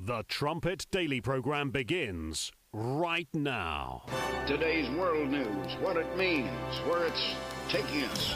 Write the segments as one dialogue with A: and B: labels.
A: The Trumpet Daily program begins right now.
B: Today's world news, what it means, where it's taking us.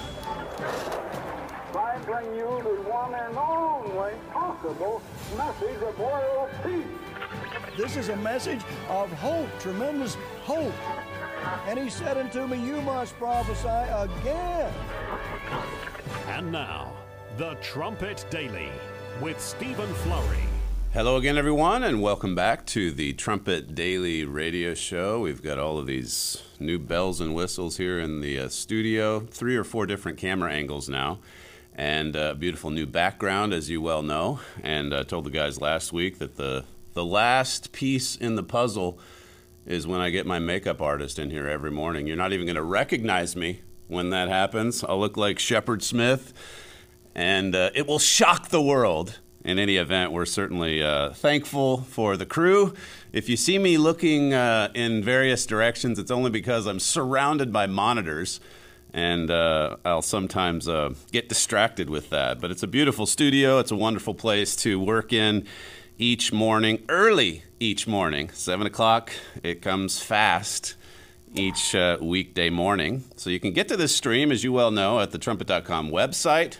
C: I bring you the one and only possible message of world peace.
D: This is a message of hope, tremendous hope. And he said unto me, you must prophesy again.
A: And now, The Trumpet Daily with Stephen Flurry.
E: Hello again, everyone, and welcome back to the Trumpet Daily radio show. We've got all of these new bells and whistles here in the studio, 3 or 4 different camera angles now, and a beautiful new background, as you well know. And I told the guys last week that the last piece in the puzzle is when I get my makeup artist in here every morning. You're not even going to recognize me when that happens. I'll look like Shepard Smith, and it will shock the world. In any event, we're certainly thankful for the crew. If you see me looking in various directions, it's only because I'm surrounded by monitors, and I'll sometimes get distracted with that. But it's a beautiful studio. It's a wonderful place to work in each morning, early each morning, 7 o'clock. It comes fast each weekday morning. So you can get to this stream, as you well know, at the trumpet.com website,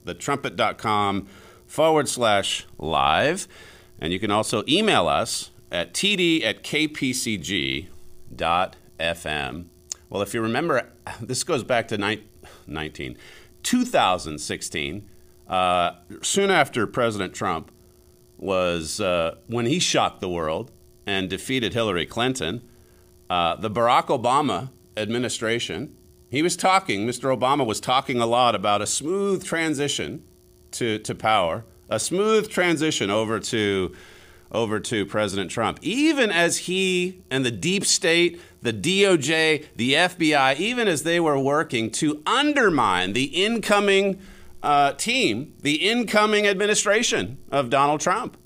E: thetrumpet.com/live. And you can also email us at td@kpcg.fm. Well, if you remember, this goes back to 2016. Soon after President Trump was, when he shocked the world and defeated Hillary Clinton, the Barack Obama administration, Mr. Obama was talking a lot about a smooth transition to power, a smooth transition over to President Trump, even as he and the deep state, the DOJ, the FBI, even as they were working to undermine the incoming team, the incoming administration of Donald Trump.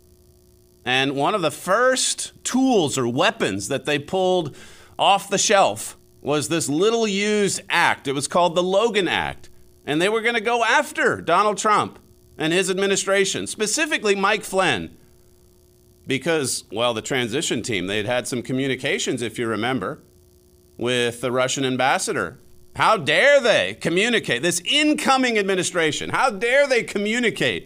E: And one of the first tools or weapons that they pulled off the shelf was this little used act. It was called the Logan Act. And they were going to go after Donald Trump and his administration, specifically Mike Flynn, because, well, the transition team, they'd had some communications, if you remember, with the Russian ambassador. How dare they communicate, this incoming administration, how dare they communicate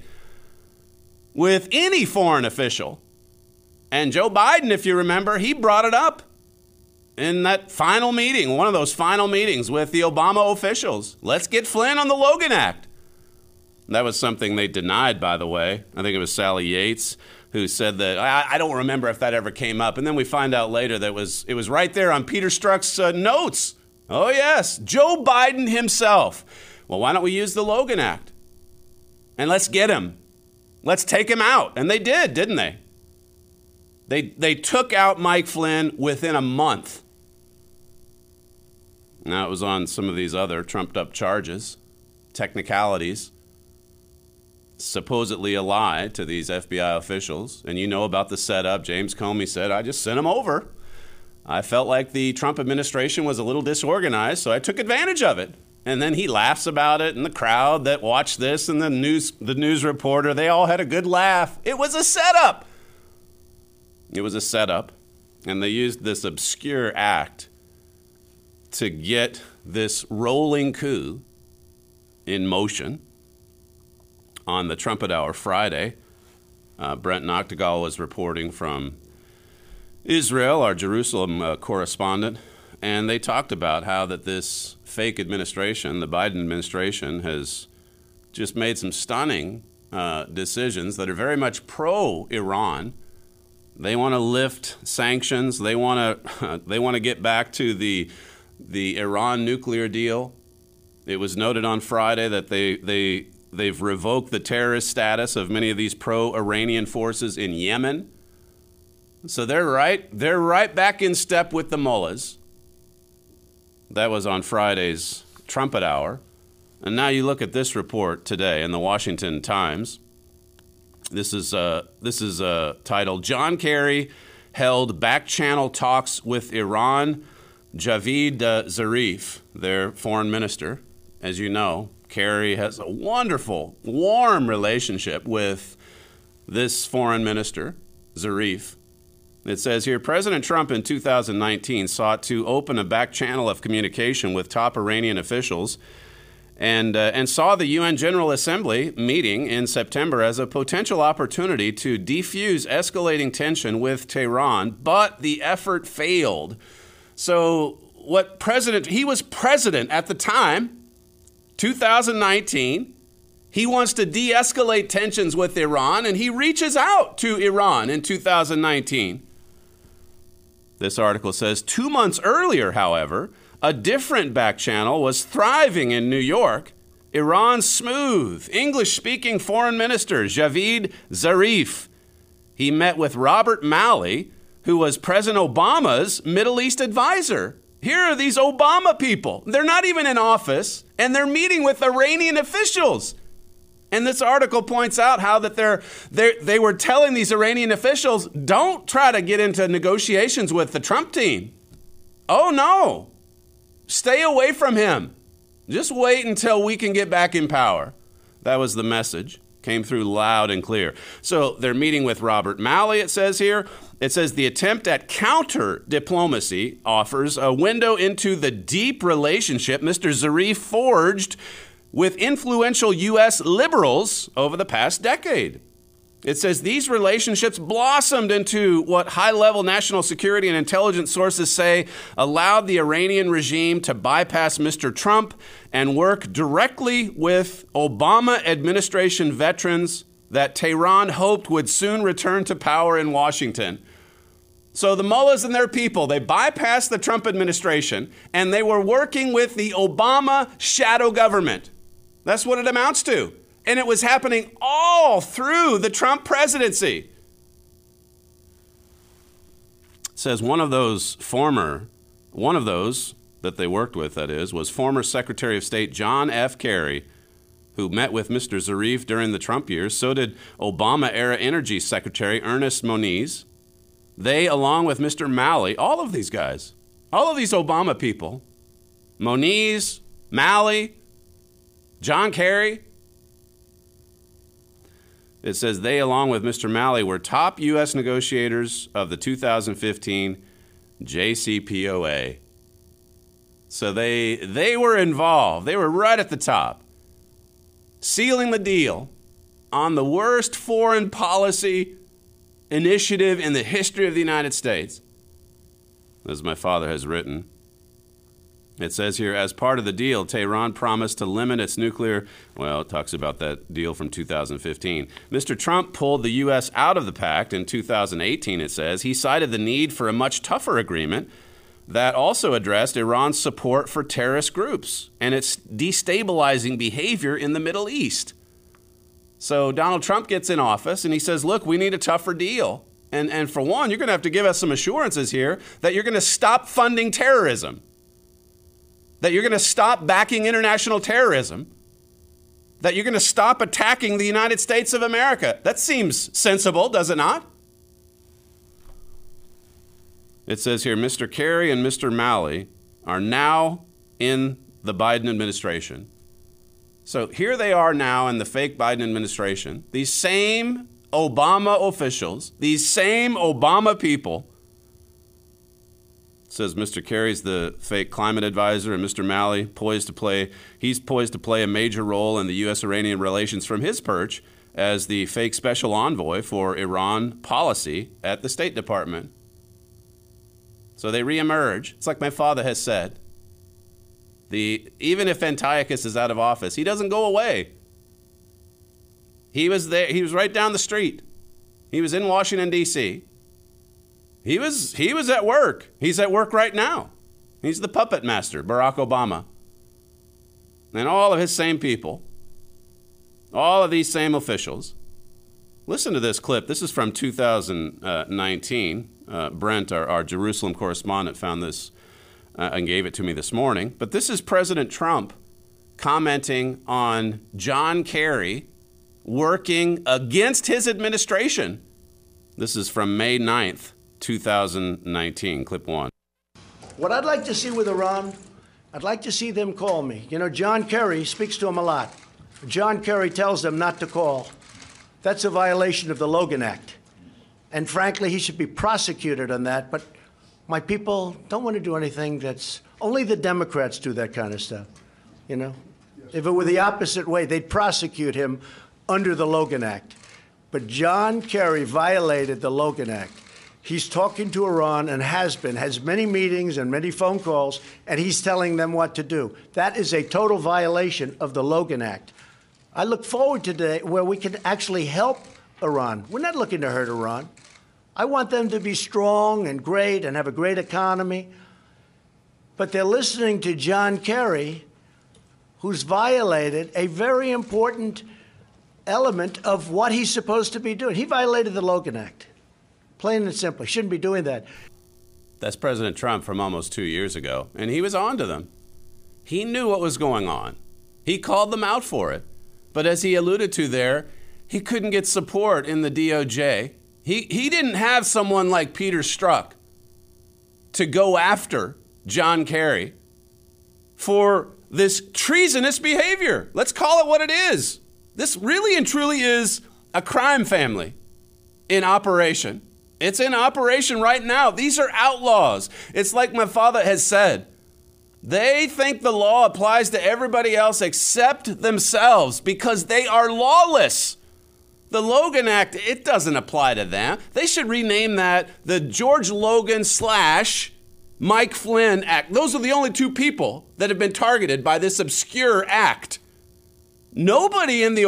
E: with any foreign official? And Joe Biden, if you remember, he brought it up in that final meeting, one of those final meetings with the Obama officials. Let's get Flynn on the Logan Act. That was something they denied, by the way. I think it was Sally Yates who said that. I don't remember if that ever came up. And then we find out later that it was right there on Peter Strzok's notes. Oh, yes, Joe Biden himself. Well, why don't we use the Logan Act? And let's get him. Let's take him out. And they did, didn't they? They took out Mike Flynn within a month. Now, it was on some of these other trumped-up charges, technicalities, supposedly a lie to these FBI officials. And you know about the setup. James Comey said, I just sent him over. I felt like the Trump administration was a little disorganized, so I took advantage of it. And then he laughs about it, and the crowd that watched this and the news reporter, they all had a good laugh. It was a setup. It was a setup, and they used this obscure act to get this rolling coup in motion. On the Trumpet Hour Friday, Brent Noctegal was reporting from Israel, our Jerusalem correspondent, and they talked about how that this fake administration, the Biden administration, has just made some stunning decisions that are very much pro-Iran. They want to lift sanctions. They want to get back to the Iran nuclear deal. It was noted on Friday that they've revoked the terrorist status of many of these pro-Iranian forces in Yemen. So they're right back in step with the mullahs. That was on Friday's Trumpet Hour. And now you look at this report today in the Washington Times. This is titled, John Kerry held back-channel talks with Iran. Javad Zarif, their foreign minister, as you know, Kerry has a wonderful, warm relationship with this foreign minister. Zarif. It says here, President Trump in 2019 sought to open a back channel of communication with top Iranian officials and saw the UN General Assembly meeting in September as a potential opportunity to defuse escalating tension with Tehran, but the effort failed. So he was president at the time, 2019. He wants to de-escalate tensions with Iran, and he reaches out to Iran in 2019. This article says 2 months earlier, however, a different back channel was thriving in New York. Iran's smooth, English-speaking foreign minister, Javad Zarif. He met with Robert Malley, who was President Obama's Middle East advisor. Here are these Obama people. They're not even in office, and they're meeting with Iranian officials. And this article points out how that they were telling these Iranian officials, don't try to get into negotiations with the Trump team. Oh, no. Stay away from him. Just wait until we can get back in power. That was the message. Came through loud and clear. So they're meeting with Robert Malley, it says here. It says the attempt at counter-diplomacy offers a window into the deep relationship Mr. Zarif forged with influential U.S. liberals over the past decade. It says these relationships blossomed into what high-level national security and intelligence sources say allowed the Iranian regime to bypass Mr. Trump and work directly with Obama administration veterans that Tehran hoped would soon return to power in Washington. So the mullahs and their people, they bypassed the Trump administration, and they were working with the Obama shadow government. That's what it amounts to. And it was happening all through the Trump presidency. It says one of those that they worked with, that is, was former Secretary of State John F. Kerry, who met with Mr. Zarif during the Trump years. So did Obama-era Energy Secretary Ernest Moniz. They, along with Mr. Malley, all of these guys, all of these Obama people, Moniz, Malley, John Kerry. It says they, along with Mr. Malley, were top U.S. negotiators of the 2015 JCPOA. So they were involved. They were right at the top, sealing the deal on the worst foreign policy initiative in the history of the United States, as my father has written. It says here, as part of the deal, Tehran promised to limit its nuclear, well, it talks about that deal from 2015. Mr. Trump pulled the U.S. out of the pact in 2018, it says. He cited the need for a much tougher agreement that also addressed Iran's support for terrorist groups and its destabilizing behavior in the Middle East. So Donald Trump gets in office and he says, look, we need a tougher deal. And for one, you're going to have to give us some assurances here that you're going to stop funding terrorism, that you're going to stop backing international terrorism, that you're going to stop attacking the United States of America. That seems sensible, does it not? It says here, Mr. Kerry and Mr. Malley are now in the Biden administration. So here they are now in the fake Biden administration. These same Obama officials, these same Obama people. It says Mr. Kerry's the fake climate advisor, and Mr. Malley poised to play a major role in the U.S.-Iranian relations from his perch as the fake special envoy for Iran policy at the State Department. So they reemerge. It's like my father has said. Even if Antiochus is out of office, he doesn't go away. He was there. He was right down the street. He was in Washington, D.C. He was at work. He's at work right now. He's the puppet master, Barack Obama. And all of his same people, all of these same officials. Listen to this clip. This is from 2019. Brent, our Jerusalem correspondent, found this and gave it to me this morning. But this is President Trump commenting on John Kerry working against his administration. This is from May 9th, 2019, clip 1.
F: What I'd like to see with Iran, I'd like to see them call me. You know, John Kerry speaks to them a lot. John Kerry tells them not to call. That's a violation of the Logan Act. And frankly, he should be prosecuted on that. But my people don't want to do anything that's, only the Democrats do that kind of stuff, you know? If it were the opposite way, they'd prosecute him under the Logan Act. But John Kerry violated the Logan Act. He's talking to Iran and has many meetings and many phone calls, and he's telling them what to do. That is a total violation of the Logan Act. I look forward to the day where we can actually help Iran. We're not looking to hurt Iran. I want them to be strong and great and have a great economy. But they're listening to John Kerry, who's violated a very important element of what he's supposed to be doing. He violated the Logan Act. Plain and simple. Shouldn't be doing that.
E: That's President Trump from almost 2 years ago, and he was on to them. He knew what was going on. He called them out for it. But as he alluded to there, he couldn't get support in the DOJ. He didn't have someone like Peter Strzok to go after John Kerry for this treasonous behavior. Let's call it what it is. This really and truly is a crime family in operation. It's in operation right now. These are outlaws. It's like my father has said. They think the law applies to everybody else except themselves because they are lawless. The Logan Act, it doesn't apply to them. They should rename that the George Logan / Mike Flynn Act. Those are the only two people that have been targeted by this obscure act. Nobody in the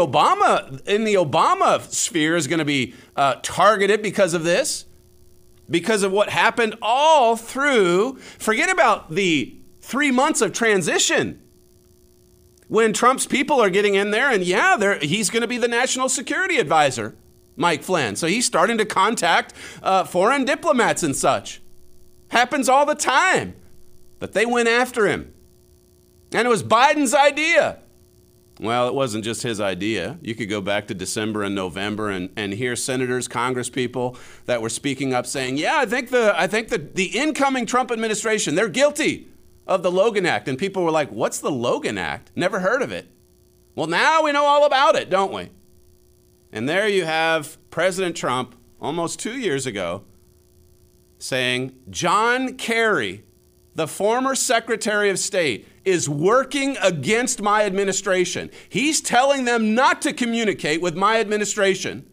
E: Obama sphere is going to be targeted because of this, because of what happened all through. Forget about the 3 months of transition when Trump's people are getting in there, and he's going to be the national security advisor, Mike Flynn. So he's starting to contact foreign diplomats and such. Happens all the time. But they went after him. And it was Biden's idea. Well, it wasn't just his idea. You could go back to December and November and hear senators, congresspeople that were speaking up saying, I think the incoming Trump administration, they're guilty of the Logan Act. And people were like, what's the Logan Act? Never heard of it. Well, now we know all about it, don't we? And there you have President Trump almost 2 years ago saying, John Kerry, the former Secretary of State, is working against my administration. He's telling them not to communicate with my administration.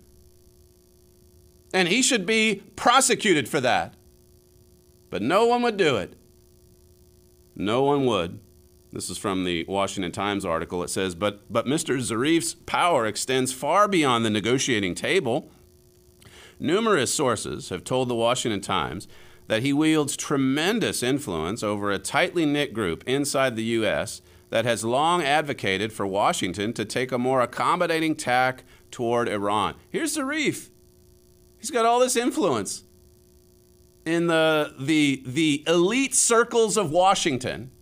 E: And he should be prosecuted for that. But no one would do it. No one would. This is from the Washington Times article. It says, but Mr. Zarif's power extends far beyond the negotiating table. Numerous sources have told the Washington Times that he wields tremendous influence over a tightly knit group inside the U.S. that has long advocated for Washington to take a more accommodating tack toward Iran. Here's Zarif. He's got all this influence in the elite circles of Washington.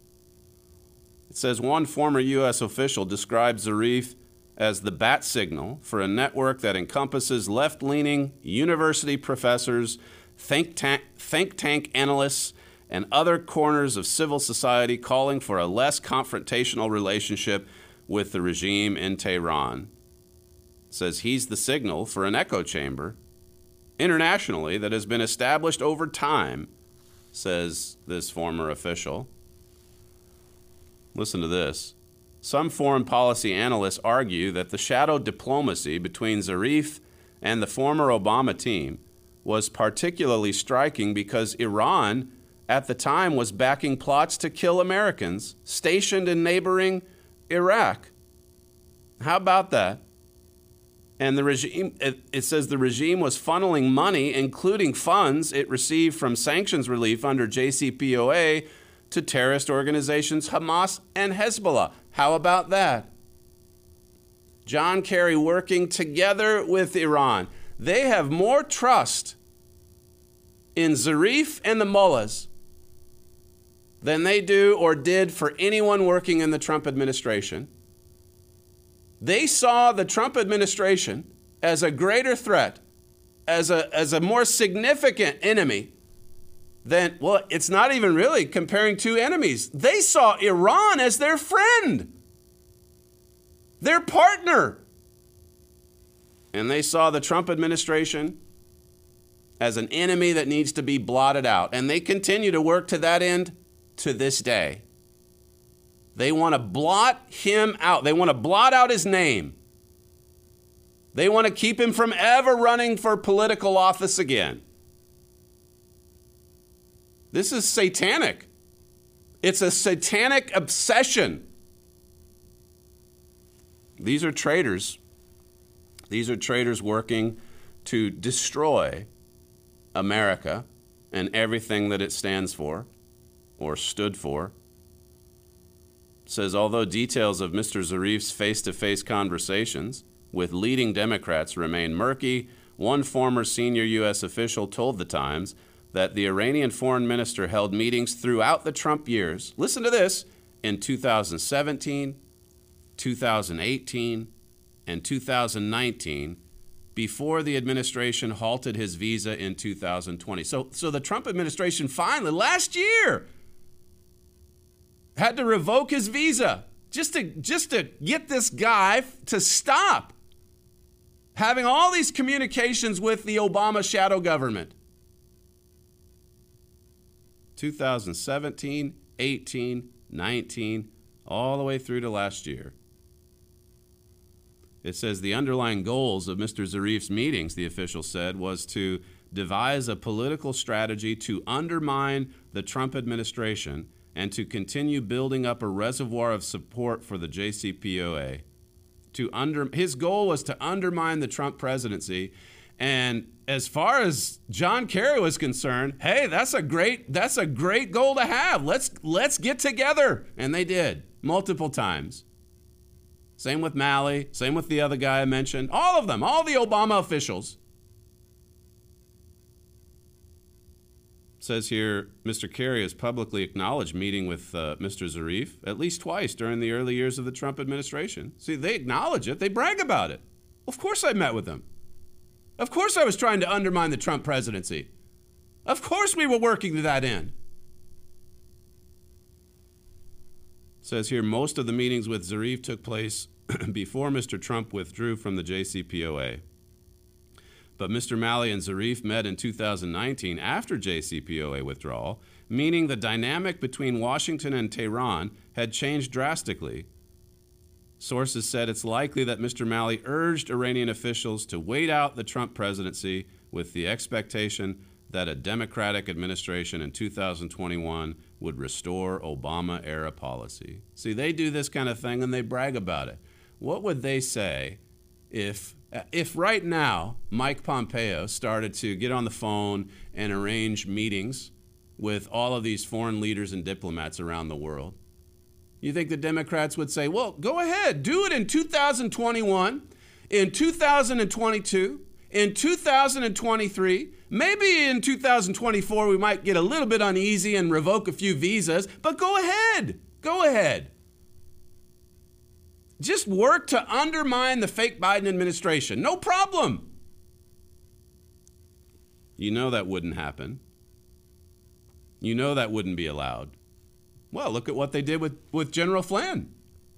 E: It says one former U.S. official describes Zarif as the bat signal for a network that encompasses left-leaning university professors, think tank analysts, and other corners of civil society calling for a less confrontational relationship with the regime in Tehran. It says he's the signal for an echo chamber internationally that has been established over time, says this former official. Listen to this. Some foreign policy analysts argue that the shadow diplomacy between Zarif and the former Obama team was particularly striking because Iran at the time was backing plots to kill Americans stationed in neighboring Iraq. How about that? And the regime, it says the regime was funneling money, including funds it received from sanctions relief under JCPOA, to terrorist organizations Hamas and Hezbollah. How about that? John Kerry working together with Iran. They have more trust in Zarif and the mullahs than they do or did for anyone working in the Trump administration. They saw the Trump administration as a greater threat, as a more significant enemy than, well, it's not even really comparing two enemies. They saw Iran as their friend, their partner. And they saw the Trump administration as an enemy that needs to be blotted out. And they continue to work to that end to this day. They want to blot him out. They want to blot out his name. They want to keep him from ever running for political office again. This is satanic. It's a satanic obsession. These are traitors. These are traitors working to destroy America and everything that it stands for or stood for. It says, although details of Mr. Zarif's face-to-face conversations with leading Democrats remain murky, one former senior U.S. official told The Times that the Iranian foreign minister held meetings throughout the Trump years, listen to this, in 2017, 2018, and 2019, before the administration halted his visa in 2020. So the Trump administration finally, last year, had to revoke his visa just to get this guy to stop having all these communications with the Obama shadow government. 2017, 18, 19, all the way through to last year. It says the underlying goals of Mr. Zarif's meetings, the official said, was to devise a political strategy to undermine the Trump administration and to continue building up a reservoir of support for the JCPOA. His goal was to undermine the Trump presidency. And as far as John Kerry was concerned, hey, that's a great goal to have. Let's get together. And they did multiple times. Same with Malley, same with the other guy I mentioned. All of them, all the Obama officials. It says here, Mr. Kerry has publicly acknowledged meeting with Mr. Zarif at least twice during the early years of the Trump administration. See, they acknowledge it. They brag about it. Of course I met with him. Of course I was trying to undermine the Trump presidency. Of course we were working to that end. It says here, most of the meetings with Zarif took place before Mr. Trump withdrew from the JCPOA. But Mr. Malley and Zarif met in 2019 after JCPOA withdrawal, meaning the dynamic between Washington and Tehran had changed drastically. Sources said it's likely that Mr. Malley urged Iranian officials to wait out the Trump presidency with the expectation that a Democratic administration in 2021 would restore Obama-era policy. See, they do this kind of thing and they brag about it. What would they say if right now Mike Pompeo started to get on the phone and arrange meetings with all of these foreign leaders and diplomats around the world? You think the Democrats would say, well, go ahead, do it in 2021, in 2022, in 2023, maybe in 2024 we might get a little bit uneasy and revoke a few visas, but go ahead. Just work to undermine the fake Biden administration. No problem. You know that wouldn't happen. You know that wouldn't be allowed. Well, look at what they did with General Flynn.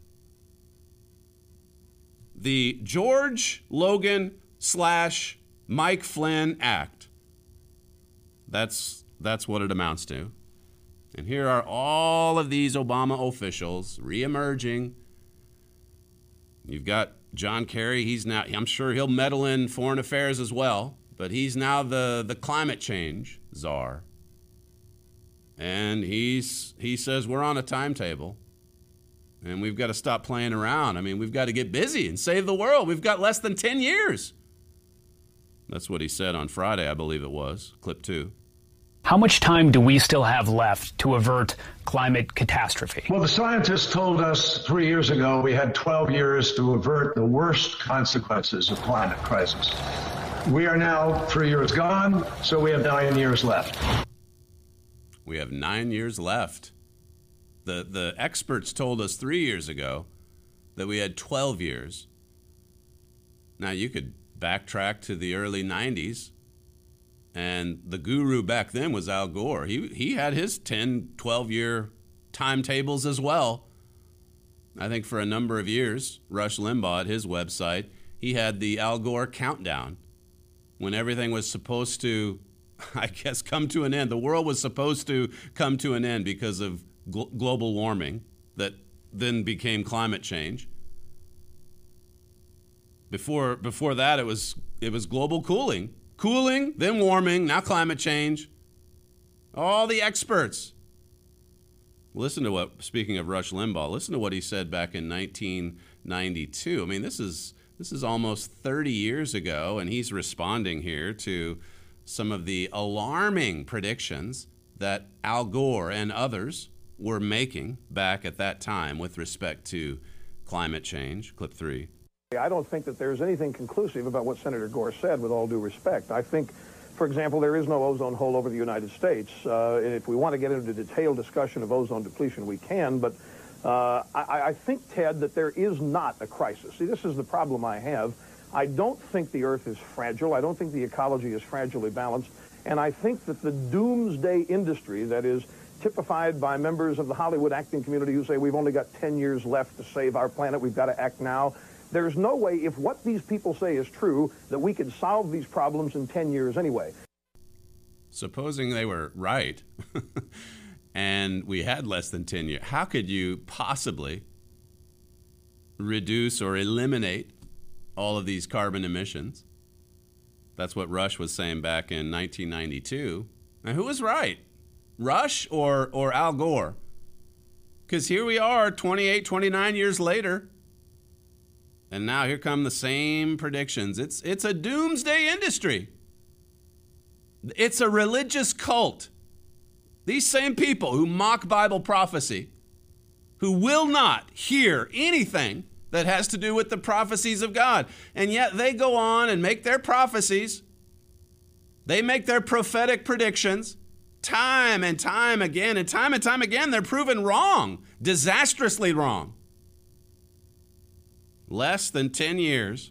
E: The George Logan / Mike Flynn Act. That's what it amounts to. And here are all of these Obama officials reemerging. You've got John Kerry. He's now, I'm sure he'll meddle in foreign affairs as well, but he's now the climate change czar. And he says we're on a timetable and we've got to stop playing around. I mean, we've got to get busy and save the world. We've got less than 10 years. That's what he said on Friday, I believe it was, clip 2.
G: How much time do we still have left to avert climate catastrophe?
H: Well, the scientists told us 3 years ago we had 12 years to avert the worst consequences of climate crisis. We are now 3 years gone, so we have 9 years left.
E: We have 9 years left. The experts told us 3 years ago that we had 12 years. Now, you could backtrack to the early 90s. And the guru back then was Al Gore. He had his 10, 12-year timetables as well. I think for a number of years, Rush Limbaugh at his website, he had the Al Gore countdown when everything was supposed to, I guess, come to an end. The world was supposed to come to an end because of global warming that then became climate change. Before that, it was global cooling, then warming, now climate change. All the experts. Speaking of Rush Limbaugh, listen to what he said back in 1992. I mean, this is almost 30 years ago, and he's responding here to some of the alarming predictions that Al Gore and others were making back at that time with respect to climate change. Clip 3.
I: I don't think that there's anything conclusive about what Senator Gore said, with all due respect. I think, for example, there is no ozone hole over the United States. If we want to get into a detailed discussion of ozone depletion, we can, but I think, Ted, that there is not a crisis. See, this is the problem I have. I don't think the Earth is fragile. I don't think the ecology is fragilely balanced. And I think that the doomsday industry that is typified by members of the Hollywood acting community who say we've only got 10 years left to save our planet, we've got to act now. There's no way, if what these people say is true, that we could solve these problems in 10 years anyway.
E: Supposing they were right, and we had less than 10 years, how could you possibly reduce or eliminate all of these carbon emissions? That's what Rush was saying back in 1992. Now, who was right? Rush or Al Gore? Because here we are 28, 29 years later, and now here come the same predictions. It's a doomsday industry. It's a religious cult. These same people who mock Bible prophecy, who will not hear anything that has to do with the prophecies of God, and yet they go on and make their prophecies. They make their prophetic predictions time and time again, and time again, they're proven wrong, disastrously wrong. Less than 10 years,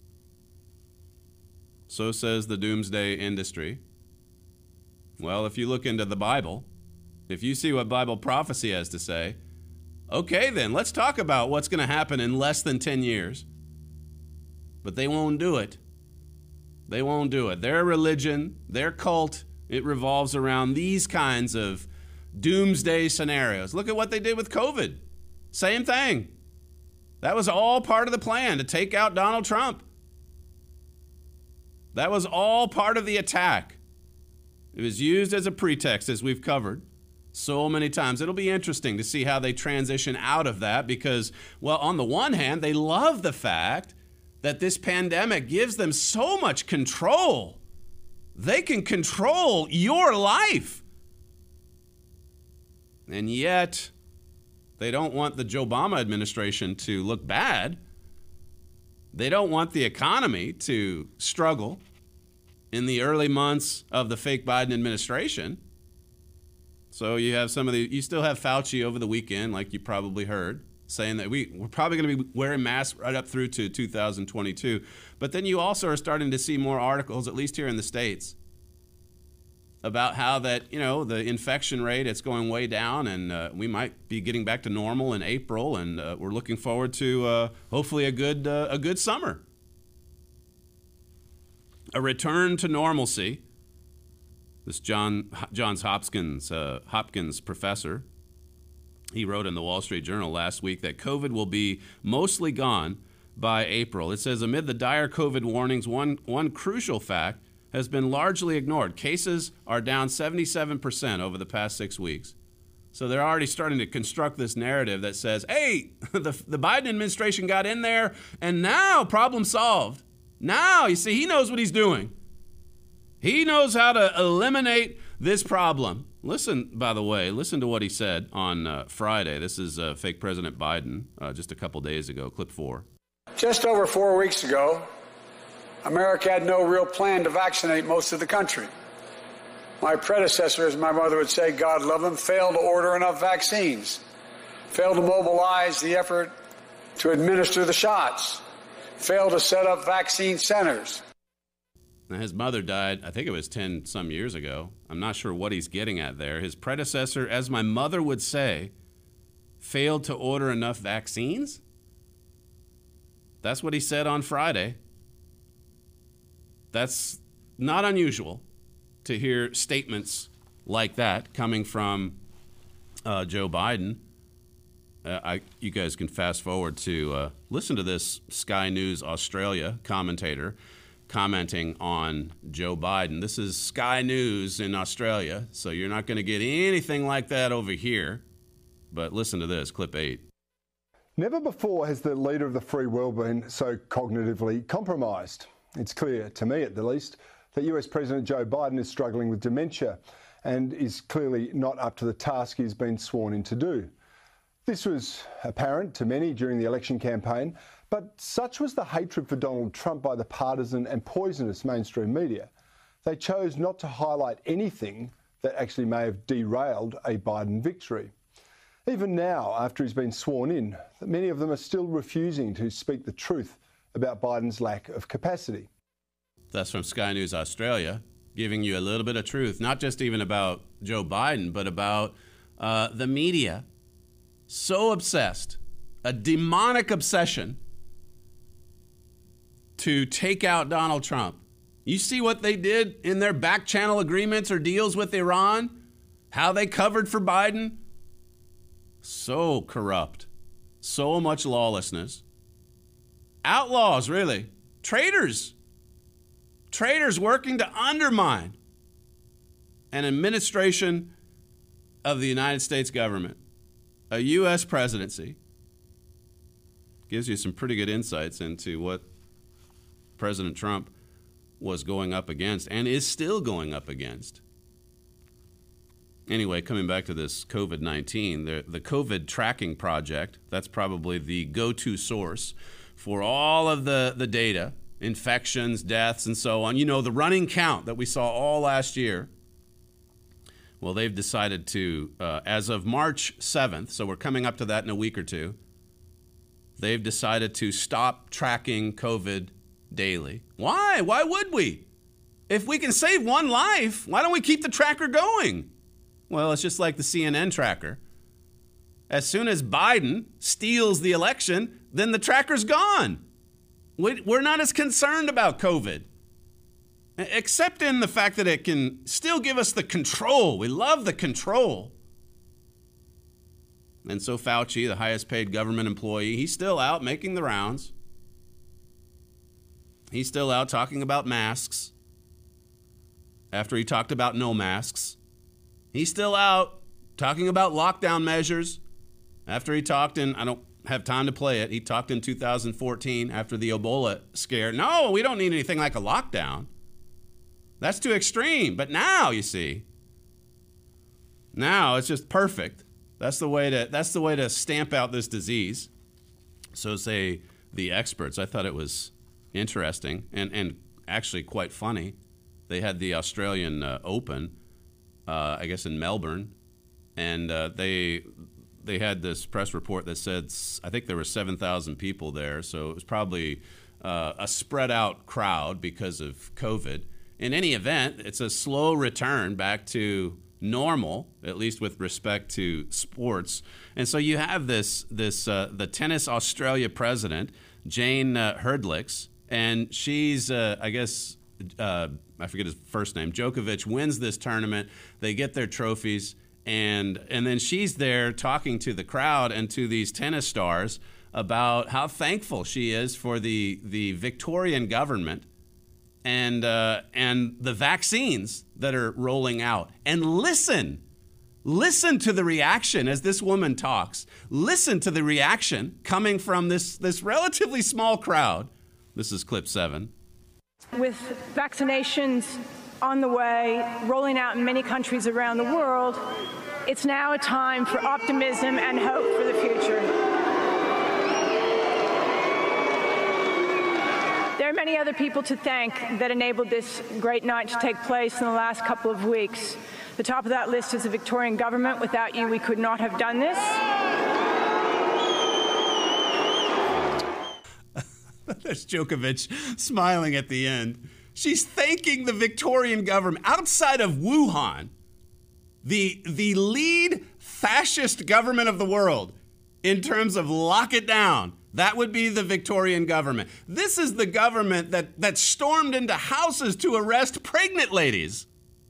E: so says the doomsday industry. Well, if you look into the Bible, if you see what Bible prophecy has to say, okay then, let's talk about what's going to happen in less than 10 years. But they won't do it. They won't do it. Their religion, their cult, it revolves around these kinds of doomsday scenarios. Look at what they did with COVID. Same thing. That was all part of the plan to take out Donald Trump. That was all part of the attack. It was used as a pretext, as we've covered so many times. It'll be interesting to see how they transition out of that because, well, on the one hand, they love the fact that this pandemic gives them so much control. They can control your life. And yet, they don't want the Joe Obama administration to look bad. They don't want the economy to struggle in the early months of the fake Biden administration. So you have you still have Fauci over the weekend, like you probably heard, saying that we're probably going to be wearing masks right up through to 2022. But then you also are starting to see more articles, at least here in the States, about how that, the infection rate, it's going way down, and we might be getting back to normal in April, and we're looking forward to hopefully a good summer. A return to normalcy. This Johns Hopkins professor, he wrote in the Wall Street Journal last week that COVID will be mostly gone by April. It says, amid the dire COVID warnings, one crucial fact has been largely ignored. Cases are down 77% over the past 6 weeks. So they're already starting to construct this narrative that says, hey, the Biden administration got in there, and now problem solved. Now, you see, he knows what he's doing. He knows how to eliminate this problem. Listen, by the way, listen to what he said on Friday. This is fake President Biden just a couple days ago, clip 4.
J: Just over 4 weeks ago, America had no real plan to vaccinate most of the country. My predecessor, as my mother would say, God love him, failed to order enough vaccines, failed to mobilize the effort to administer the shots, failed to set up vaccine centers.
E: Now, his mother died, I think it was 10 some years ago. I'm not sure what he's getting at there. His predecessor, as my mother would say, failed to order enough vaccines? That's what he said on Friday. That's not unusual to hear statements like that coming from Joe Biden. You guys can fast forward to listen to this Sky News Australia commentator commenting on Joe Biden. This is Sky News in Australia, so you're not going to get anything like that over here. But listen to this, clip 8.
K: Never before has the leader of the free world been so cognitively compromised. It's clear, to me at the least, that US President Joe Biden is struggling with dementia and is clearly not up to the task he's been sworn in to do. This was apparent to many during the election campaign, but such was the hatred for Donald Trump by the partisan and poisonous mainstream media. They chose not to highlight anything that actually may have derailed a Biden victory. Even now, after he's been sworn in, many of them are still refusing to speak the truth about Biden's lack of capacity.
E: That's from Sky News Australia, giving you a little bit of truth, not just even about Joe Biden, but about the media. So obsessed, a demonic obsession to take out Donald Trump. You see what they did in their back channel agreements or deals with Iran? How they covered for Biden? So corrupt. So much lawlessness. Outlaws, really. Traitors. Traitors working to undermine an administration of the United States government. A U.S. presidency. Gives you some pretty good insights into what President Trump was going up against and is still going up against. Anyway, coming back to this COVID-19, the COVID tracking project, that's probably the go-to source for all of the data, infections, deaths, and so on. You know, the running count that we saw all last year. Well, they've decided to, as of March 7th, so we're coming up to that in a week or two, they've decided to stop tracking COVID daily. Why? Why would we? If we can save one life, why don't we keep the tracker going? Well, it's just like the CNN tracker. As soon as Biden steals the election, then the tracker's gone. We're not as concerned about COVID, except in the fact that it can still give us the control. We love the control. And so Fauci, the highest paid government employee, he's still out making the rounds. He's still out talking about masks after he talked about no masks. He's still out talking about lockdown measures after he talked in, I don't have time to play it, he talked in 2014 after the Ebola scare. No, we don't need anything like a lockdown. That's too extreme. But now, you see, now it's just perfect. That's the way to stamp out this disease. So say the experts. I thought it was interesting and actually quite funny. They had the Australian Open, I guess in Melbourne, and they had this press report that said, I think there were 7,000 people there, so it was probably a spread out crowd because of COVID. In any event, it's a slow return back to normal, at least with respect to sports. And so you have the Tennis Australia president, Jane Herdlicks, and she's, I guess, I forget his first name, Djokovic wins this tournament. They get their trophies, and then she's there talking to the crowd and to these tennis stars about how thankful she is for the Victorian government and the vaccines that are rolling out. And listen to the reaction as this woman talks. Listen to the reaction coming from this relatively small crowd. This is clip 7.
L: With vaccinations on the way, rolling out in many countries around the world, it's now a time for optimism and hope for the future. There are many other people to thank that enabled this great night to take place in the last couple of weeks. The top of that list is the Victorian government. Without you, we could not have done this.
E: There's Djokovic smiling at the end. She's thanking the Victorian government outside of Wuhan, the lead fascist government of the world in terms of lock it down. That would be the Victorian government. This is the government that stormed into houses to arrest pregnant ladies.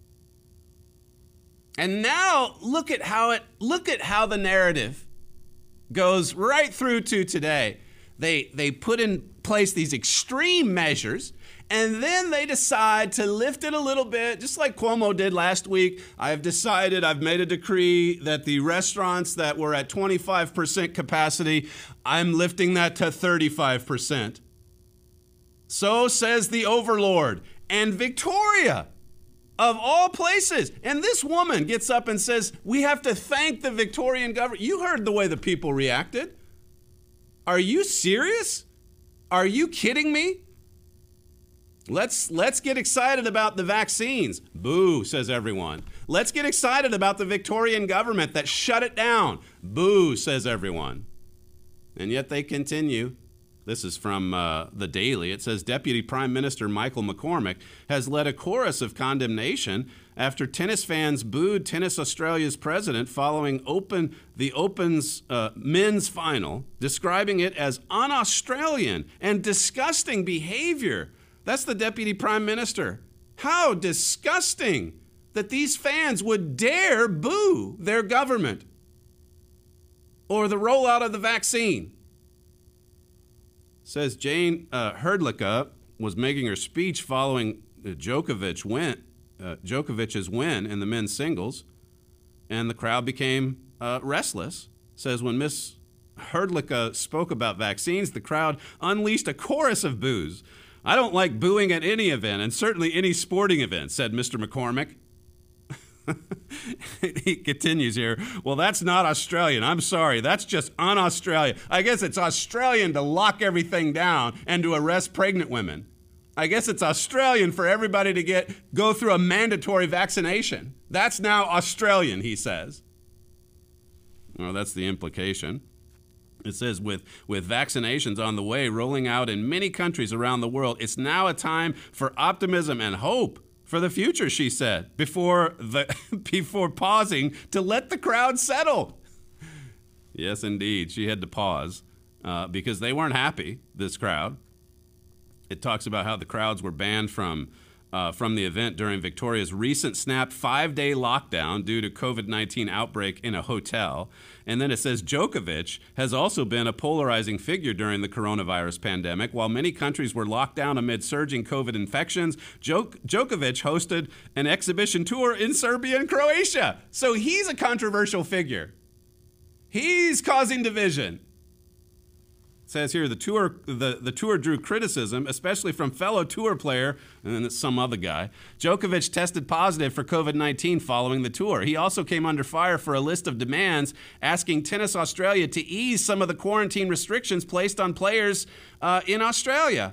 E: And now look at how the narrative goes right through to today. They put in place these extreme measures, and then they decide to lift it a little bit, just like Cuomo did last week. I've made a decree that the restaurants that were at 25% capacity, I'm lifting that to 35%. So says the overlord. And Victoria, of all places. And this woman gets up and says, we have to thank the Victorian government. You heard the way the people reacted. Are you serious? Are you kidding me? Let's get excited about the vaccines. Boo, says everyone. Let's get excited about the Victorian government that shut it down. Boo, says everyone. And yet they continue. This is from The Daily. It says Deputy Prime Minister Michael McCormack has led a chorus of condemnation after tennis fans booed Tennis Australia's president following the Open's men's final, describing it as un-Australian and disgusting behavior. That's the Deputy Prime Minister. How disgusting that these fans would dare boo their government or the rollout of the vaccine. Says Jane Hrdlicka was making her speech following Djokovic's win in the men's singles, and the crowd became restless. Says when Miss Hrdlicka spoke about vaccines, the crowd unleashed a chorus of boos. I don't like booing at any event, and certainly any sporting event, said Mr. McCormack. He continues here. Well, that's not Australian. I'm sorry. That's just un-Australian. I guess it's Australian to lock everything down and to arrest pregnant women. I guess it's Australian for everybody to go through a mandatory vaccination. That's now Australian, he says. Well, that's the implication. It says with vaccinations on the way, rolling out in many countries around the world, it's now a time for optimism and hope for the future, she said, before pausing to let the crowd settle. Yes, indeed. She had to pause because they weren't happy, this crowd. It talks about how the crowds were banned from the event during Victoria's recent snapped 5-day lockdown due to COVID-19 outbreak in a hotel. And then it says Djokovic has also been a polarizing figure during the coronavirus pandemic. While many countries were locked down amid surging COVID infections, Djokovic hosted an exhibition tour in Serbia and Croatia. So he's a controversial figure. He's causing division. It says here the tour drew criticism, especially from fellow tour player, and then some other guy. Djokovic tested positive for COVID-19 following the tour. He also came under fire for a list of demands asking Tennis Australia to ease some of the quarantine restrictions placed on players in Australia.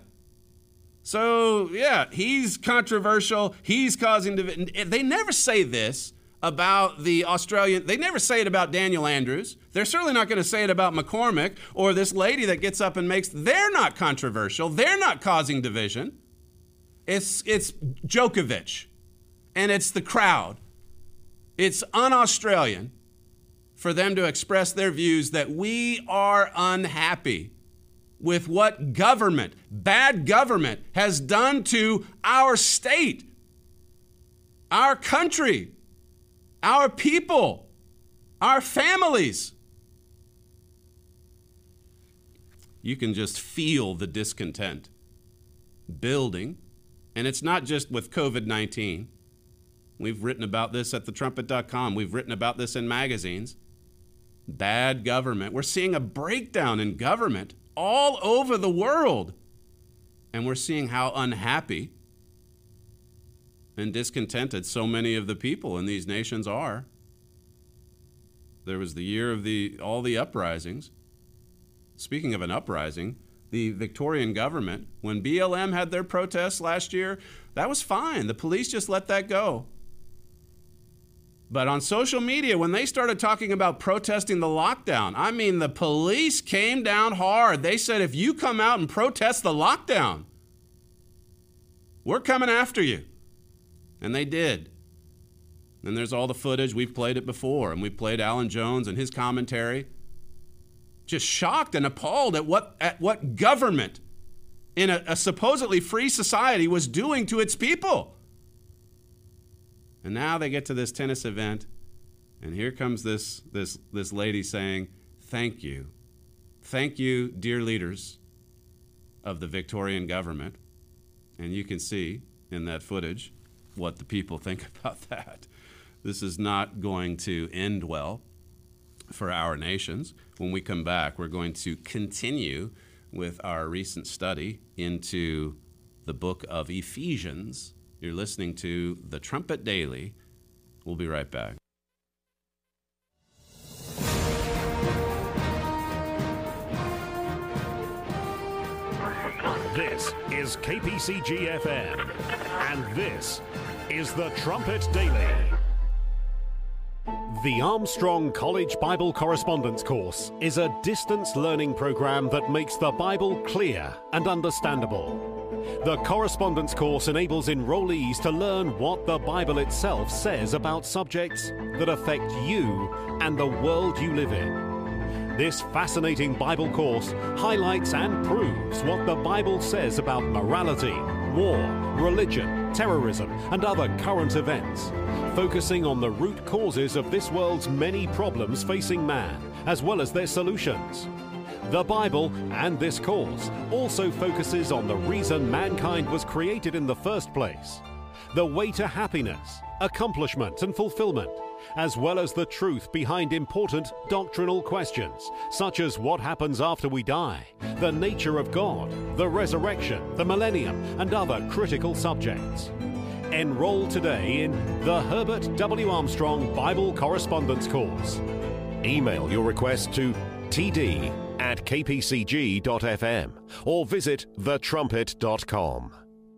E: So, yeah, he's controversial. He's causing division. They never say this about the Australian. They never say it about Daniel Andrews. They're certainly not going to say it about McCormack or this lady that gets up and they're not controversial. They're not causing division. It's Djokovic, and it's the crowd. It's un-Australian for them to express their views that we are unhappy with what bad government has done to our state, our country, our people, our families. You can just feel the discontent building. And it's not just with COVID-19. We've written about this at thetrumpet.com. We've written about this in magazines. Bad government. We're seeing a breakdown in government all over the world. And we're seeing how unhappy and discontented so many of the people in these nations are. There was the year of all the uprisings. Speaking of an uprising, the Victorian government, when BLM had their protests last year, that was fine. The police just let that go. But on social media, when they started talking about protesting the lockdown, I mean, the police came down hard. They said, if you come out and protest the lockdown, we're coming after you. And they did. And there's all the footage. We've played it before, and we played Alan Jones and his commentary. just shocked and appalled at what government in a supposedly free society was doing to its people. And now they get to this tennis event, and here comes this lady saying, "Thank you. Thank you, dear leaders of the Victorian government." And you can see in that footage what the people think about that. This is not going to end well for our nations. When we come back, we're going to continue with our recent study into the book of Ephesians. You're listening to The Trumpet Daily. We'll be right back.
A: This is KPCG-FM, and this is The Trumpet Daily. The Armstrong College Bible Correspondence Course is a distance learning program that makes the Bible clear and understandable. The correspondence course enables enrollees to learn what the Bible itself says about subjects that affect you and the world you live in. This fascinating Bible course highlights and proves what the Bible says about morality, war, religion, terrorism, and other current events, focusing on the root causes of this world's many problems facing man, as well as their solutions. The Bible and this course also focuses on the reason mankind was created in the first place, the way to happiness, accomplishment, and fulfillment, as well as the truth behind important doctrinal questions, such as what happens after we die, the nature of God, the resurrection, the millennium, and other critical subjects. Enroll today in the Herbert W. Armstrong Bible Correspondence Course. Email your request to td@kpcg.fm or visit thetrumpet.com.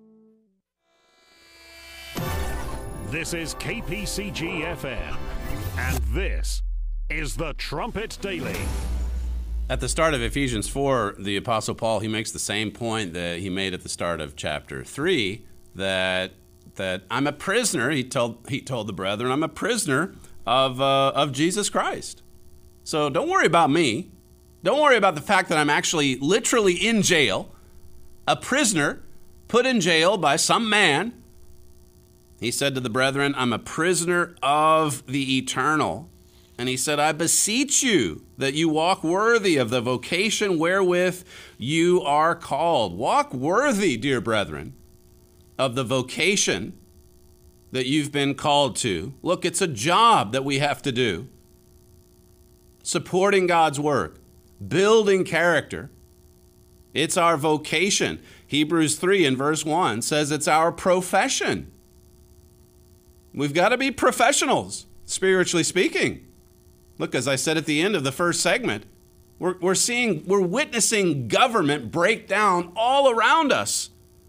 A: This is KPCG-FM, and this is The Trumpet Daily.
E: At the start of Ephesians 4, the Apostle Paul, he makes the same point that he made at the start of chapter 3, that I'm a prisoner, he told the brethren, I'm a prisoner of Jesus Christ. So don't worry about me. Don't worry about the fact that I'm actually literally in jail, a prisoner put in jail by some man. He said to the brethren, I'm a prisoner of the eternal. And he said, I beseech you that you walk worthy of the vocation wherewith you are called. Walk worthy, dear brethren, of the vocation that you've been called to. Look, it's a job that we have to do. Supporting God's work, building character. It's our vocation. Hebrews 3 in verse 1 says it's our profession. We've got to be professionals, spiritually speaking. Look, as I said at the end of the first segment, we're witnessing government break down all around us.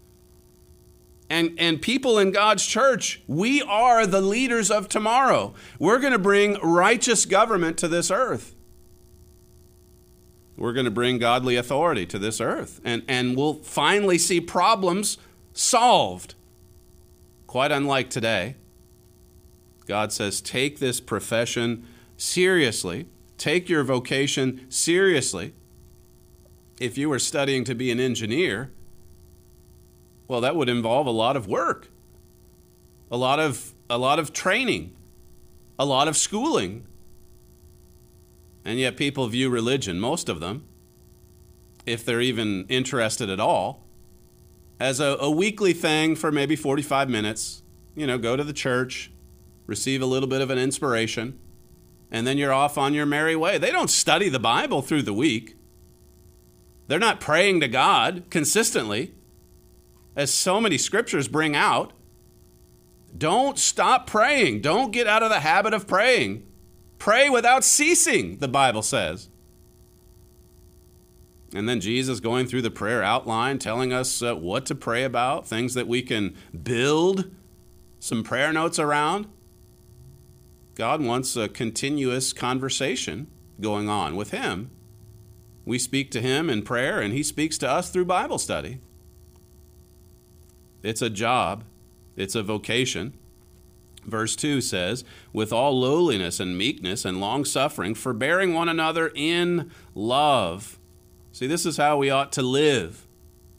E: And people in God's church, we are the leaders of tomorrow. We're going to bring righteous government to this earth. We're going to bring godly authority to this earth. And we'll finally see problems solved. Quite unlike today. God says, take this profession seriously. Take your vocation seriously. If you were studying to be an engineer, well, that would involve a lot of work, a lot of training, a lot of schooling. And yet people view religion, most of them, if they're even interested at all, as a weekly thing for maybe 45 minutes. Go to the church, receive a little bit of an inspiration, and then you're off on your merry way. They don't study the Bible through the week. They're not praying to God consistently, as so many scriptures bring out. Don't stop praying. Don't get out of the habit of praying. Pray without ceasing, the Bible says. And then Jesus going through the prayer outline, telling us what to pray about, things that we can build some prayer notes around. God wants a continuous conversation going on with him. We speak to him in prayer, and he speaks to us through Bible study. It's a job. It's a vocation. Verse 2 says, with all lowliness and meekness and long-suffering, forbearing one another in love. See, this is how we ought to live.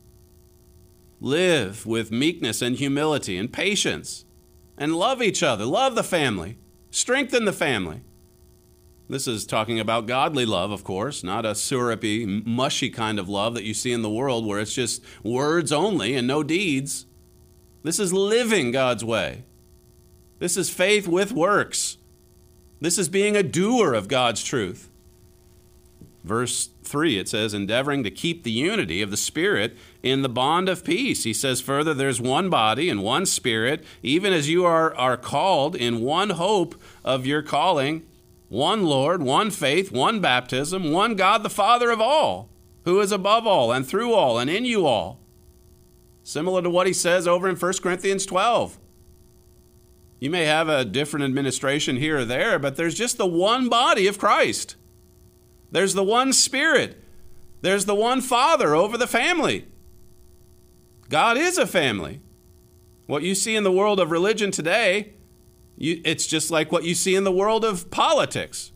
E: Live with meekness and humility and patience, and love each other, love the family, strengthen the family. This is talking about godly love, of course, not a syrupy, mushy kind of love that you see in the world where it's just words only and no deeds. This is living God's way. This is faith with works. This is being a doer of God's truth. Verse 3, it says, endeavoring to keep the unity of the Spirit in the bond of peace. He says further, there's one body and one Spirit, even as you are called in one hope of your calling, one Lord, one faith, one baptism, one God the Father of all, who is above all and through all and in you all. Similar to what he says over in 1 Corinthians 12. You may have a different administration here or there, but there's just the one body of Christ. There's the one Spirit. There's the one Father over the family. God is a family. What you see in the world of religion today, it's just like what you see in the world of politics.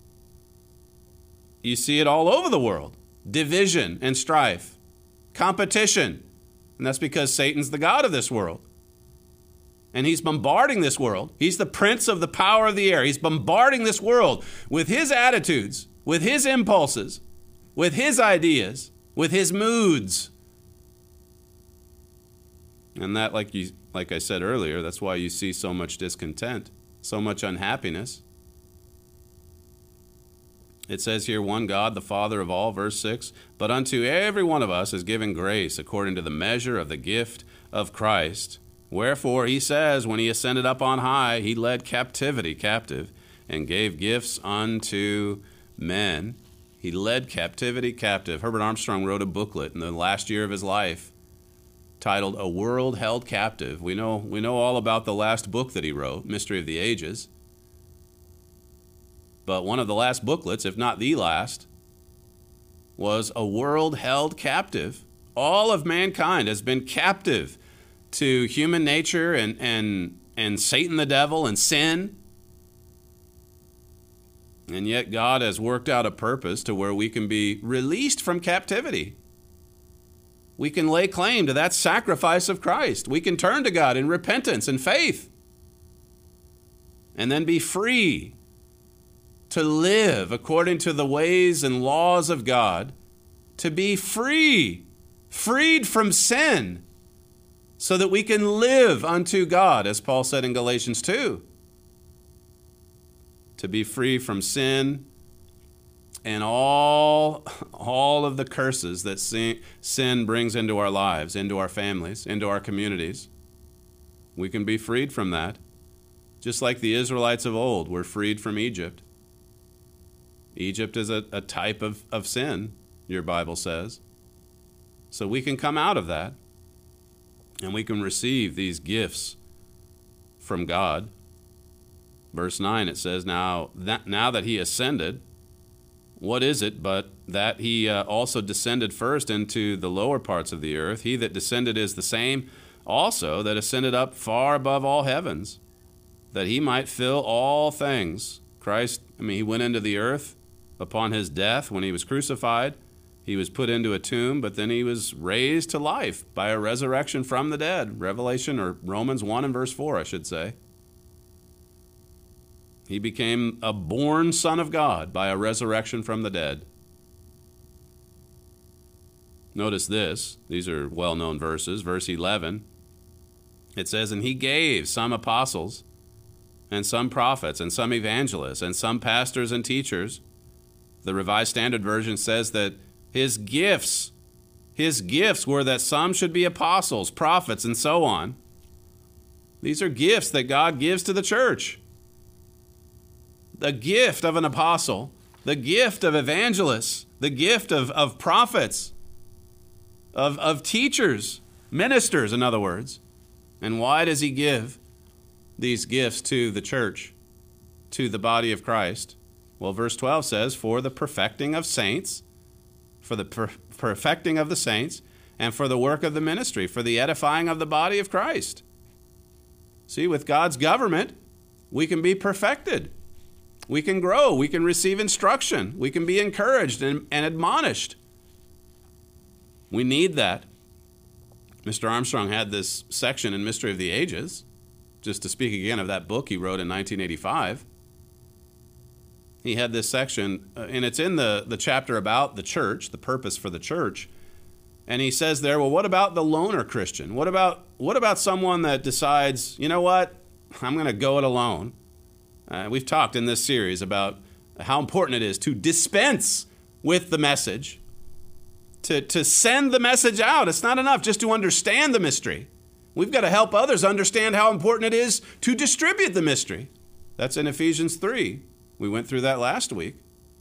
E: You see it all over the world. Division and strife. Competition. And that's because Satan's the god of this world. And he's bombarding this world. He's the prince of the power of the air. He's bombarding this world with his attitudes, with his impulses, with his ideas, with his moods. And that, like I said earlier, that's why you see so much discontent, so much unhappiness. It says here, one God, the Father of all, verse 6, but unto every one of us is given grace according to the measure of the gift of Christ. Wherefore, he says, when he ascended up on high, he led captivity captive and gave gifts unto men. He led captivity captive. Herbert Armstrong wrote a booklet in the last year of his life titled A World Held Captive. We know all about the last book that he wrote, Mystery of the Ages. But one of the last booklets, if not the last, was A World Held Captive. All of mankind has been captive to human nature and Satan the devil and sin. And yet God has worked out a purpose to where we can be released from captivity. We can lay claim to that sacrifice of Christ. We can turn to God in repentance and faith. And then be free to live according to the ways and laws of God. To be free, freed from sin, so that we can live unto God, as Paul said in Galatians 2. To be free from sin and all of the curses that sin brings into our lives, into our families, into our communities. We can be freed from that. Just like the Israelites of old were freed from Egypt. Egypt is a type of sin, your Bible says. So we can come out of that, and we can receive these gifts from God. Verse 9, it says, now that he ascended, what is it but that he also descended first into the lower parts of the earth? He that descended is the same also that ascended up far above all heavens, that he might fill all things. Christ, he went into the earth upon his death when he was crucified. He was put into a tomb, but then he was raised to life by a resurrection from the dead. Revelation, or Romans 1 and verse 4, I should say. He became a born Son of God by a resurrection from the dead. Notice this. These are well-known verses. Verse 11, it says, and he gave some apostles and some prophets and some evangelists and some pastors and teachers. The Revised Standard Version says that his gifts were that some should be apostles, prophets, and so on. These are gifts that God gives to the church. The gift of an apostle, the gift of evangelists, the gift of prophets, of teachers, ministers, in other words. And why does he give these gifts to the church, to the body of Christ? Well, verse 12 says, for the perfecting of saints, for the perfecting of the saints, and for the work of the ministry, for the edifying of the body of Christ. See, with God's government, we can be perfected. We can grow. We can receive instruction. We can be encouraged and admonished. We need that. Mr. Armstrong had this section in Mystery of the Ages, just to speak again of that book he wrote in 1985. He had this section, and it's in the chapter about the church, the purpose for the church. And he says there, well, what about the loner Christian? What about someone that decides, you know what, I'm going to go it alone? We've talked in this series about how important it is to dispense with the message, to send the message out. It's not enough just to understand the mystery. We've got to help others understand how important it is to distribute the mystery. That's in Ephesians 3. We went through that last week.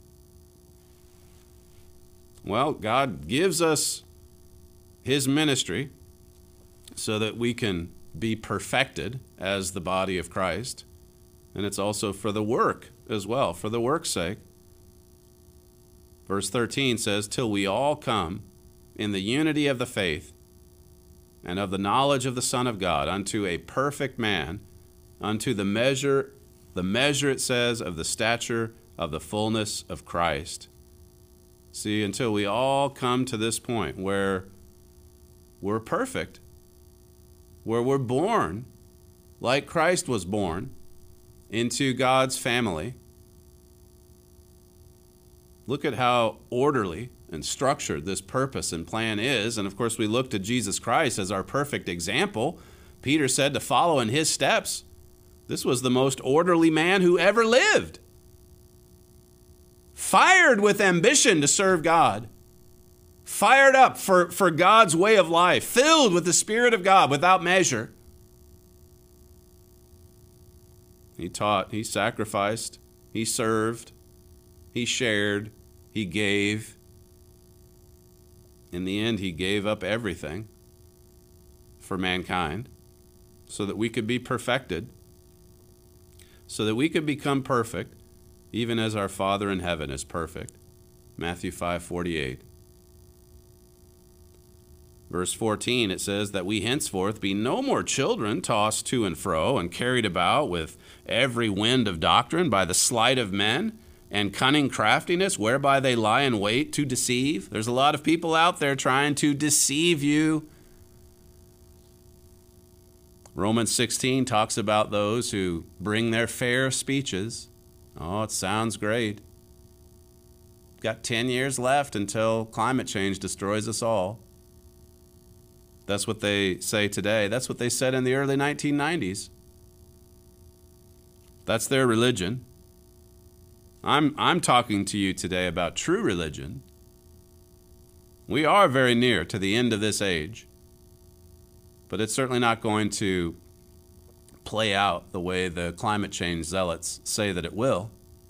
E: Well, God gives us his ministry so that we can be perfected as the body of Christ. And it's also for the work as well, for the work's sake. Verse 13 says, till we all come in the unity of the faith and of the knowledge of the Son of God, unto a perfect man, unto the measure, it says, of the stature of the fullness of Christ. See, until we all come to this point where we're perfect, where we're born like Christ was born into God's family. Look at how orderly and structured this purpose and plan is. And of course, we look to Jesus Christ as our perfect example. Peter said to follow in his steps. This was the most orderly man who ever lived. Fired with ambition to serve God. Fired up for God's way of life. Filled with the Spirit of God without measure. He taught, he sacrificed, he served, he shared, he gave. In the end, he gave up everything for mankind so that we could be perfected, so that we could become perfect, even as our Father in heaven is perfect. Matthew 5:48. Verse 14, it says that we henceforth be no more children tossed to and fro and carried about with every wind of doctrine by the sleight of men and cunning craftiness whereby they lie in wait to deceive. There's a lot of people out there trying to deceive you. Romans 16 talks about those who bring their fair speeches. Oh, it sounds great. Got 10 years left until climate change destroys us all. That's what they say today. That's what they said in the early 1990s. That's their religion. I'm talking to you today about true religion. We are very near to the end of this age, but it's certainly not going to play out the way the climate change zealots say that it will.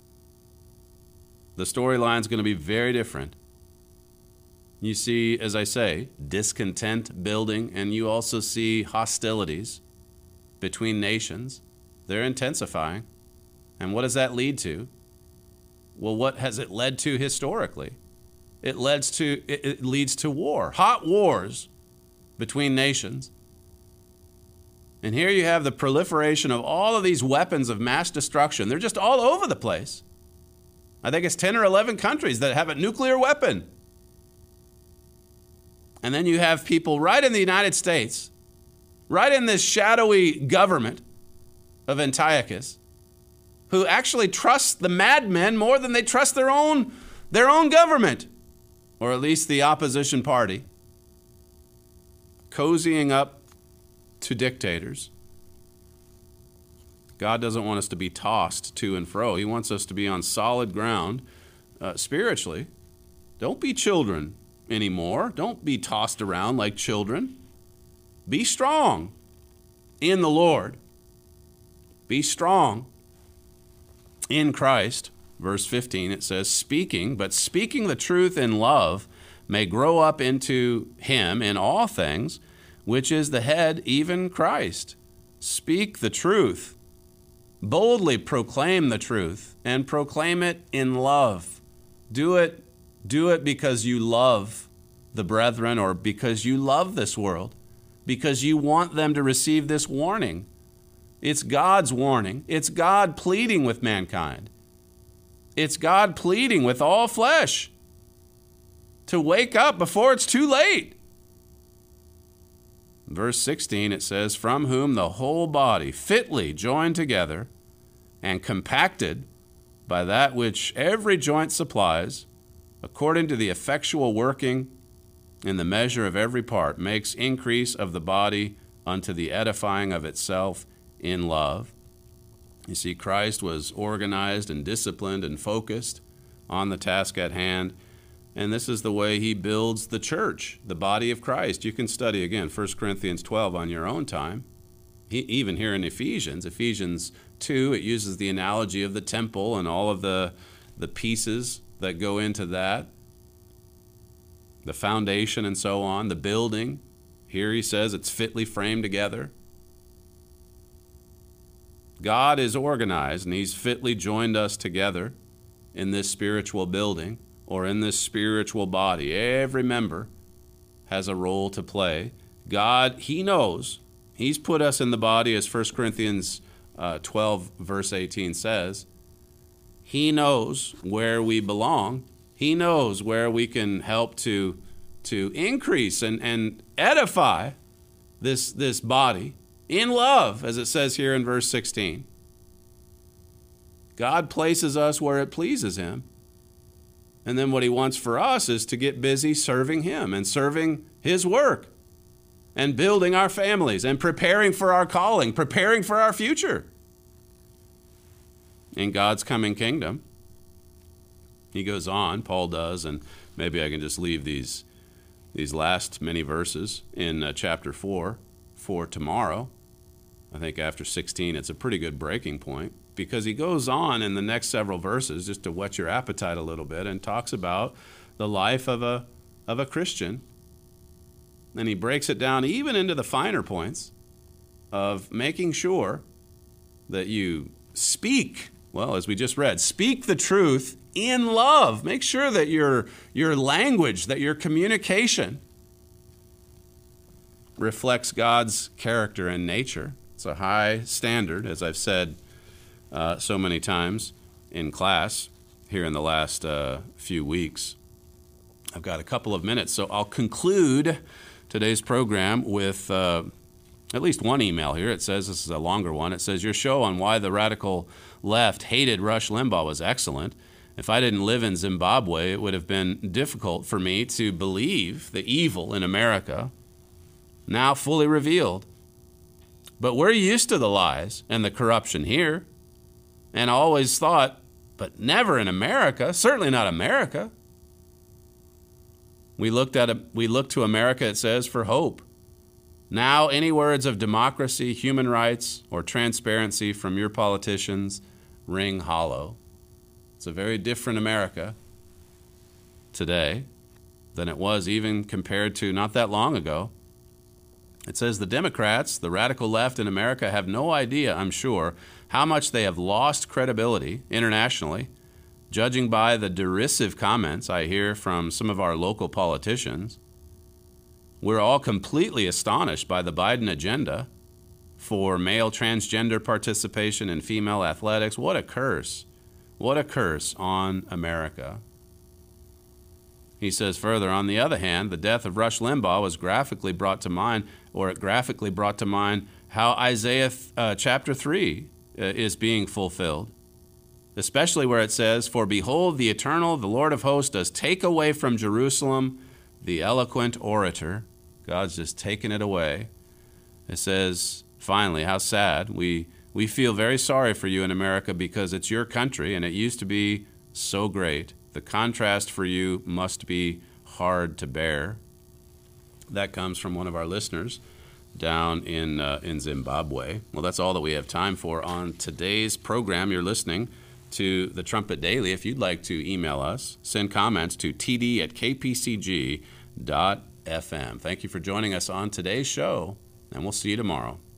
E: The storyline's going to be very different. You see, as I say, discontent building, and you also see hostilities between nations. They're intensifying. And what does that lead to? Well, what has it led to historically? It leads to war, hot wars between nations. And here you have the proliferation of all of these weapons of mass destruction. They're just all over the place. I think it's 10 or 11 countries that have a nuclear weapon. And then you have people right in the United States, right in this shadowy government of Antiochus, who actually trust the madmen more than they trust their own government, or at least the opposition party, cozying up to dictators. God doesn't want us to be tossed to and fro. He wants us to be on solid ground spiritually. Don't be children anymore. Don't be tossed around like children. Be strong in the Lord. Be strong in Christ. Verse 15, it says, speaking the truth in love may grow up into him in all things, which is the head, even Christ. Speak the truth. Boldly proclaim the truth and proclaim it in love. Do it because you love the brethren, or because you love this world, because you want them to receive this warning. It's God's warning. It's God pleading with mankind. It's God pleading with all flesh to wake up before it's too late. Verse 16, it says, "From whom the whole body, fitly joined together and compacted by that which every joint supplies, according to the effectual working in the measure of every part, makes increase of the body unto the edifying of itself in love." You see, Christ was organized and disciplined and focused on the task at hand. And this is the way he builds the church, the body of Christ. You can study, again, 1 Corinthians 12 on your own time. Even here in Ephesians 2, it uses the analogy of the temple and all of the pieces that go into that, the foundation and so on, the building. Here he says it's fitly framed together. God is organized, and he's fitly joined us together in this spiritual building or in this spiritual body. Every member has a role to play. God, he knows. He's put us in the body, as 1 Corinthians 12, verse 18 says. He knows where we belong. He knows where we can help to increase and edify this body in love, as it says here in verse 16. God places us where it pleases him. And then what he wants for us is to get busy serving him and serving his work and building our families and preparing for our calling, preparing for our future in God's coming kingdom. He goes on, Paul does, and maybe I can just leave these last many verses in chapter 4 for tomorrow. I think after 16, it's a pretty good breaking point, because he goes on in the next several verses, just to whet your appetite a little bit, and talks about the life of a Christian. And he breaks it down even into the finer points of making sure that you speak, well, as we just read, speak the truth in love. Make sure that your language, that your communication reflects God's character and nature. It's a high standard, as I've said so many times in class here in the last few weeks. I've got a couple of minutes, so I'll conclude today's program with at least one email here. It says, this is a longer one, it says, "Your show on why the radical left hated Rush Limbaugh was excellent. If I didn't live in Zimbabwe, it would have been difficult for me to believe the evil in America, now fully revealed. But we're used to the lies and the corruption here, and always thought, but never in America, certainly not America. We look to America, it says, for hope. Now any words of democracy, human rights, or transparency from your politicians ring hollow." It's a very different America today than it was even compared to not that long ago. It says the Democrats, the radical left in America, have no idea, I'm sure, how much they have lost credibility internationally, judging by the derisive comments I hear from some of our local politicians. We're all completely astonished by the Biden agenda for male transgender participation in female athletics. What a curse. What a curse on America. He says further, on the other hand, the death of Rush Limbaugh was graphically brought to mind how Isaiah chapter 3 is being fulfilled, especially where it says, "For behold, the eternal, the Lord of hosts, does take away from Jerusalem the eloquent orator." God's just taking it away. It says, finally, how sad. We feel very sorry for you in America because it's your country and it used to be so great. The contrast for you must be hard to bear. That comes from one of our listeners down in Zimbabwe. Well, that's all that we have time for on today's program. You're listening to the Trumpet Daily. If you'd like to email us, send comments to td@kpcg.fm. Thank you for joining us on today's show, and we'll see you tomorrow.